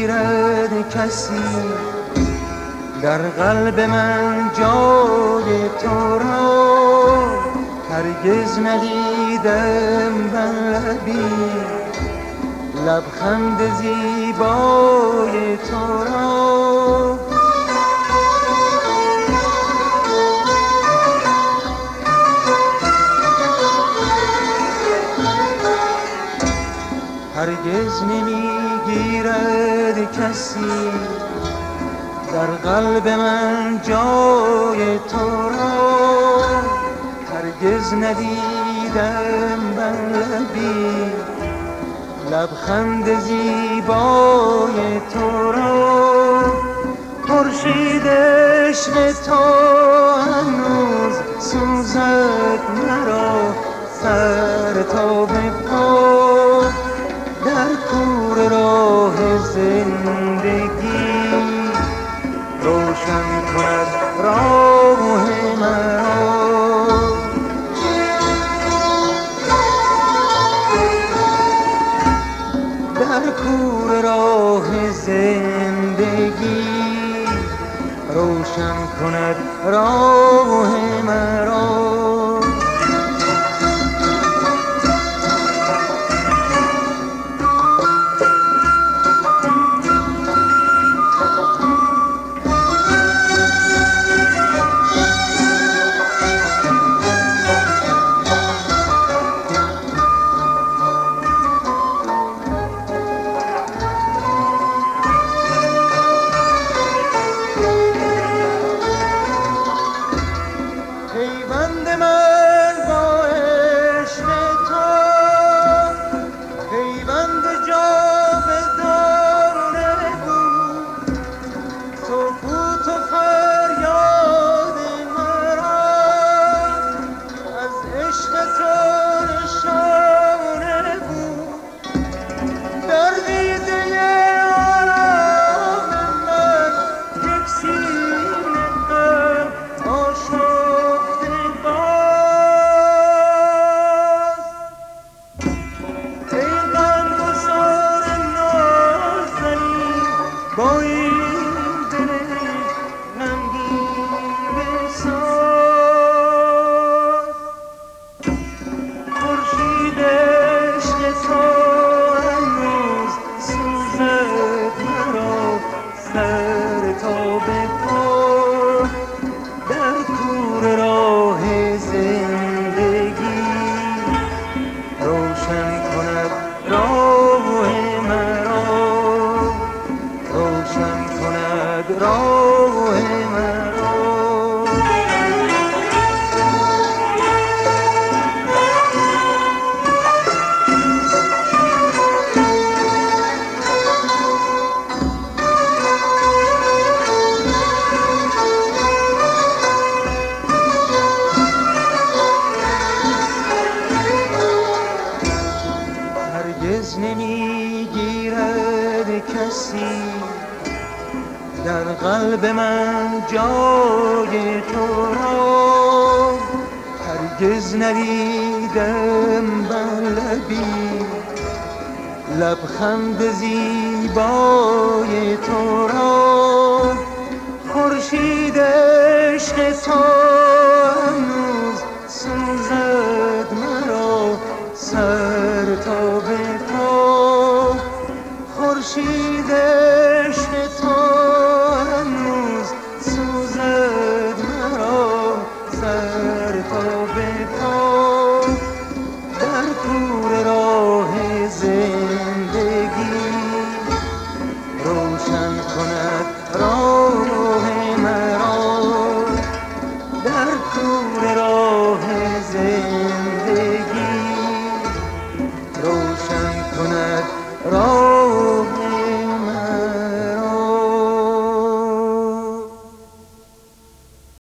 نمیگیرد کسی در قلب من جای تو را، هرگز ندیدم بر لبی لبخند زیبای تو را. هرگز نمیگیرد کسی در قلب من جای تو را، هرگز ندیدم بر لبی لبخند زیبای تو را. خورشید عشق تو هنوز سوزد مرا سر تا به پا، در کور راه زندگی روشن کند راه مرا. در کور راه زندگی روشن کند راه مرا. هرگز نمیگیرد کسی در قلب من جای تو را، هرگز ندیدم بر لبی لبخند زیبای تو را. خورشید عشق تو هنوز سوزد مرا سر تا به پا، خورشید عشق تو